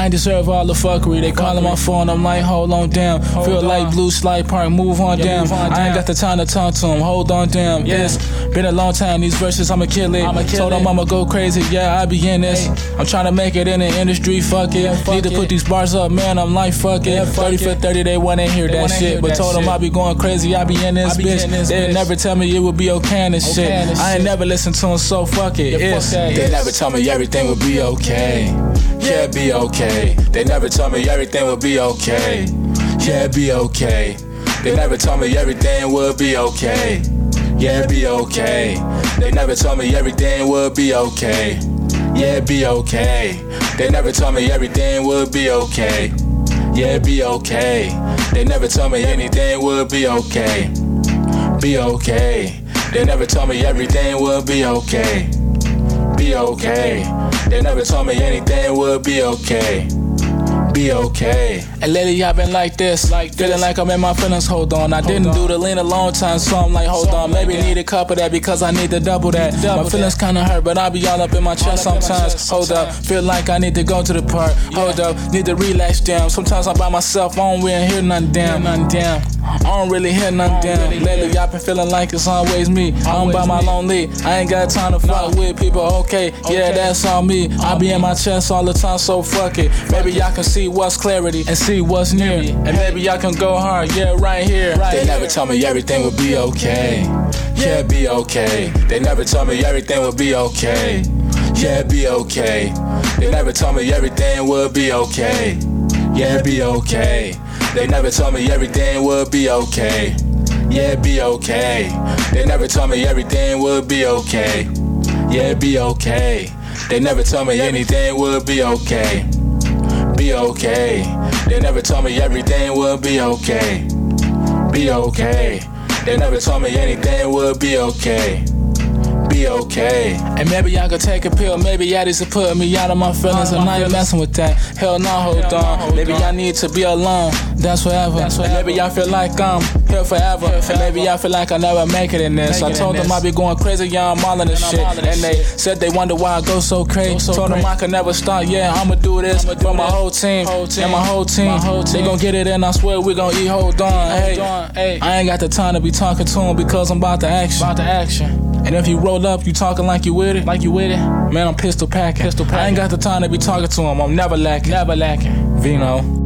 I ain't deserve all the fuckery. They calling my phone, I'm like, hold on, damn. Feel like Blue Slide Park, move on, damn. I ain't got the time to talk to him, hold on, damn. It's been a long time, these verses, I'ma kill it. Told them I'ma go crazy, yeah, I be in this. I'm trying to make it in the industry, fuck it. Need to put these bars up, man, I'm like, fuck it. 30 for 30, they wanna hear that shit. But told them I be going crazy, I be in this bitch. They never tell me it would be okay and this shit. I ain't never listened to them, so fuck it. They never told me everything would be okay. Yeah, be okay. They never told me everything would be okay. Yeah, be okay. They never told me everything would be okay. Yeah, be okay. They never told me everything would be okay. Yeah, be okay. They never told me everything would be okay. Yeah, be okay. They never told me anything would be okay. Be okay. They never told me everything would be okay. Be okay. They never told me anything would be okay. Be okay. And lately I've been like this, feeling like I'm in my feelings, hold on. I didn't do the lean a long time, so I'm like, hold on. Maybe need a cup of that because I need to double that. My feelings kinda hurt, but I be all up in my chest sometimes. Hold up, feel like I need to go to the park. Hold up, need to relax, damn. Sometimes I'm by myself, I don't really hear nothing, damn. I don't really hear nothing, damn. Lately I've been feeling like it's always me. I'm by my lonely, I ain't got time to fuck with people, okay. Yeah, that's all me. I be in my chest all the time, so fuck it. Maybe y'all can see what's clarity and see what's near me. And maybe y'all can go hard, yeah, right here. They never told me everything would be okay. Yeah, be okay. They never told me everything would be okay. Yeah, be okay. They never told me everything would be okay. Yeah, be okay. They never told me everything would be okay. Yeah, be okay. They never told me everything would be okay. Yeah, be okay. They never told me anything would be okay. Be okay. They never told me everything would be okay. Be okay. They never told me anything would be okay. Be okay. And maybe y'all could take a pill, maybe y'all need to put me out of my feelings. I'm not messing with that. Hell no, hold on. Maybe y'all need to be alone. That's forever. And maybe y'all feel like I'm here forever. And maybe y'all feel like I never make it in this. I told them I be going crazy, yeah, I'm all in this shit. And they said they wonder why I go so crazy. Told them I could never stop, yeah, I'ma do this for my whole team. And my whole team. They gon' get it and I swear we gon' eat, hold on. Hey, I ain't got the time to be talking to them because I'm about to action. And if you roll up, you talking like you with it, man, I'm pistol packing. I ain't got the time to be talking to him, I'm never lacking. Vino.